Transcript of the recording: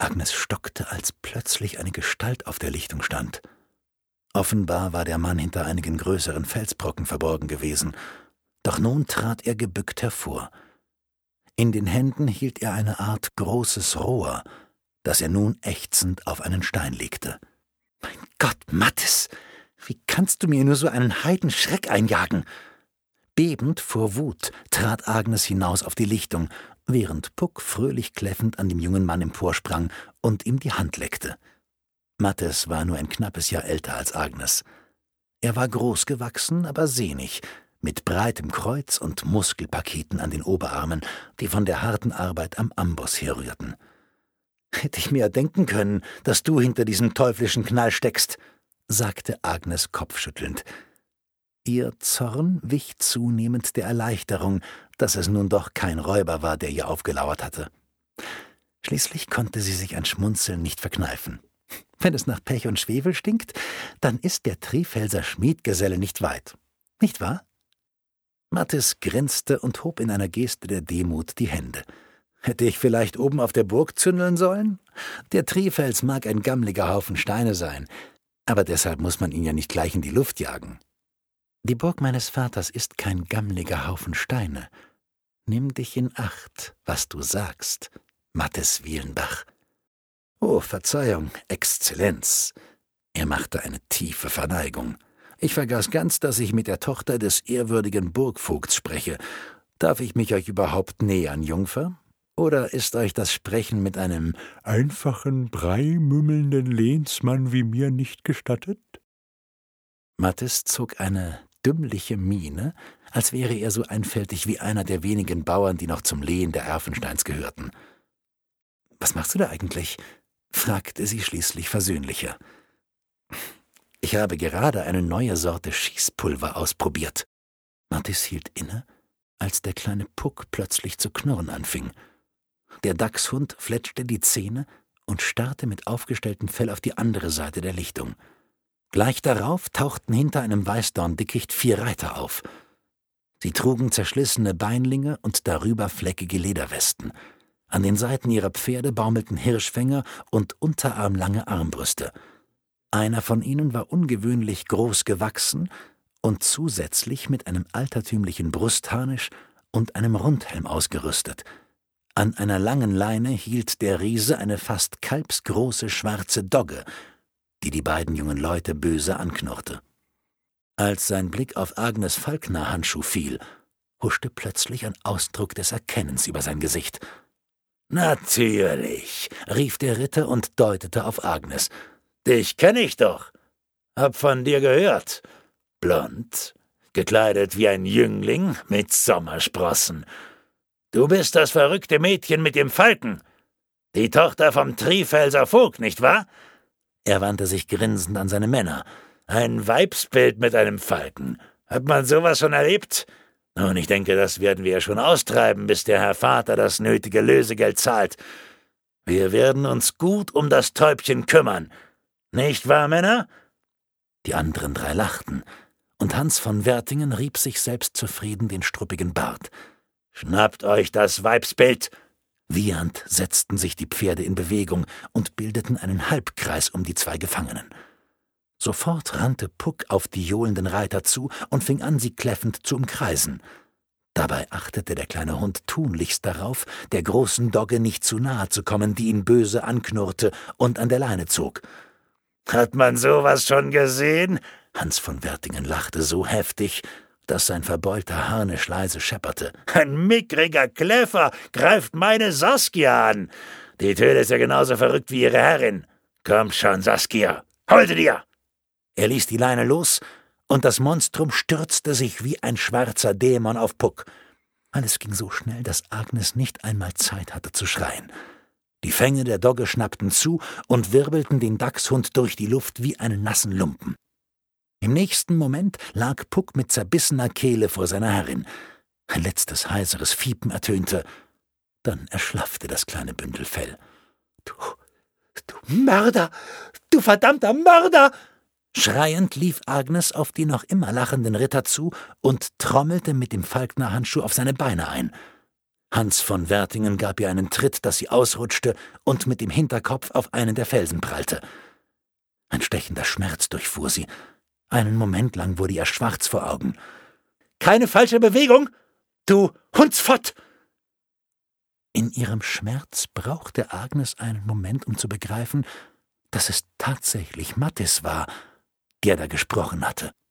Agnes stockte, als plötzlich eine Gestalt auf der Lichtung stand. Offenbar war der Mann hinter einigen größeren Felsbrocken verborgen gewesen, doch nun trat er gebückt hervor. In den Händen hielt er eine Art großes Rohr, das er nun ächzend auf einen Stein legte. »Mein Gott, Mathis, wie kannst du mir nur so einen Heidenschreck einjagen?« Bebend vor Wut trat Agnes hinaus auf die Lichtung, während Puck fröhlich kläffend an dem jungen Mann emporsprang und ihm die Hand leckte. Mathis war nur ein knappes Jahr älter als Agnes. Er war groß gewachsen, aber sehnig, mit breitem Kreuz und Muskelpaketen an den Oberarmen, die von der harten Arbeit am Amboss herrührten. »Hätte ich mir denken können, dass du hinter diesem teuflischen Knall steckst«, sagte Agnes kopfschüttelnd. Ihr Zorn wich zunehmend der Erleichterung, dass es nun doch kein Räuber war, der ihr aufgelauert hatte. Schließlich konnte sie sich ein Schmunzeln nicht verkneifen. Wenn es nach Pech und Schwefel stinkt, dann ist der Trifelser Schmiedgeselle nicht weit. Nicht wahr? Mathis grinste und hob in einer Geste der Demut die Hände. Hätte ich vielleicht oben auf der Burg zündeln sollen? Der Trifels mag ein gammliger Haufen Steine sein, aber deshalb muss man ihn ja nicht gleich in die Luft jagen. Die Burg meines Vaters ist kein gammliger Haufen Steine. Nimm dich in Acht, was du sagst, Mathis Wielenbach. »Oh, Verzeihung, Exzellenz.« Er machte eine tiefe Verneigung. »Ich vergaß ganz, dass ich mit der Tochter des ehrwürdigen Burgvogts spreche. Darf ich mich euch überhaupt nähern, Jungfer? Oder ist euch das Sprechen mit einem einfachen, breimümmelnden Lehnsmann wie mir nicht gestattet?« Mathis zog eine dümmliche Miene, als wäre er so einfältig wie einer der wenigen Bauern, die noch zum Lehen der Erfensteins gehörten. »Was machst du da eigentlich?« fragte sie schließlich versöhnlicher. »Ich habe gerade eine neue Sorte Schießpulver ausprobiert.« Mathis hielt inne, als der kleine Puck plötzlich zu knurren anfing. Der Dachshund fletschte die Zähne und starrte mit aufgestelltem Fell auf die andere Seite der Lichtung. Gleich darauf tauchten hinter einem Weißdorndickicht 4 Reiter auf. Sie trugen zerschlissene Beinlinge und darüber fleckige Lederwesten. An den Seiten ihrer Pferde baumelten Hirschfänger und unterarmlange Armbrüste. Einer von ihnen war ungewöhnlich groß gewachsen und zusätzlich mit einem altertümlichen Brustharnisch und einem Rundhelm ausgerüstet. An einer langen Leine hielt der Riese eine fast kalbsgroße schwarze Dogge, die die beiden jungen Leute böse anknurrte. Als sein Blick auf Agnes Falkner-Handschuh fiel, huschte plötzlich ein Ausdruck des Erkennens über sein Gesicht. »Natürlich«, rief der Ritter und deutete auf Agnes. »Dich kenne ich doch. Hab von dir gehört. Blond, gekleidet wie ein Jüngling mit Sommersprossen. Du bist das verrückte Mädchen mit dem Falken. Die Tochter vom Trifelser Vogt, nicht wahr?« Er wandte sich grinsend an seine Männer. »Ein Weibsbild mit einem Falken. Hat man sowas schon erlebt? Nun, ich denke, das werden wir schon austreiben, bis der Herr Vater das nötige Lösegeld zahlt. Wir werden uns gut um das Täubchen kümmern. Nicht wahr, Männer?« Die anderen 3 lachten, und Hans von Wertingen rieb sich selbstzufrieden den struppigen Bart. »Schnappt euch das Weibsbild!« Wiehernd setzten sich die Pferde in Bewegung und bildeten einen Halbkreis um die 2 Gefangenen. Sofort rannte Puck auf die johlenden Reiter zu und fing an, sie kläffend zu umkreisen. Dabei achtete der kleine Hund tunlichst darauf, der großen Dogge nicht zu nahe zu kommen, die ihn böse anknurrte und an der Leine zog. »Hat man sowas schon gesehen?« Hans von Wertingen lachte so heftig, dass sein verbeulter Harnisch leise schepperte. »Ein mickriger Kläffer greift meine Saskia an. Die Töle ist ja genauso verrückt wie ihre Herrin. Komm schon, Saskia, hol sie dir!« Er ließ die Leine los, und das Monstrum stürzte sich wie ein schwarzer Dämon auf Puck. Alles ging so schnell, dass Agnes nicht einmal Zeit hatte zu schreien. Die Fänge der Dogge schnappten zu und wirbelten den Dachshund durch die Luft wie einen nassen Lumpen. Im nächsten Moment lag Puck mit zerbissener Kehle vor seiner Herrin. Ein letztes heiseres Fiepen ertönte. Dann erschlaffte das kleine Bündel Fell. »Du Mörder! Du verdammter Mörder!« Schreiend lief Agnes auf die noch immer lachenden Ritter zu und trommelte mit dem Falkner-Handschuh auf seine Beine ein. Hans von Wertingen gab ihr einen Tritt, dass sie ausrutschte und mit dem Hinterkopf auf einen der Felsen prallte. Ein stechender Schmerz durchfuhr sie. Einen Moment lang wurde ihr schwarz vor Augen. »Keine falsche Bewegung, du Hundsfott!« In ihrem Schmerz brauchte Agnes einen Moment, um zu begreifen, dass es tatsächlich Matthis war, der da gesprochen hatte.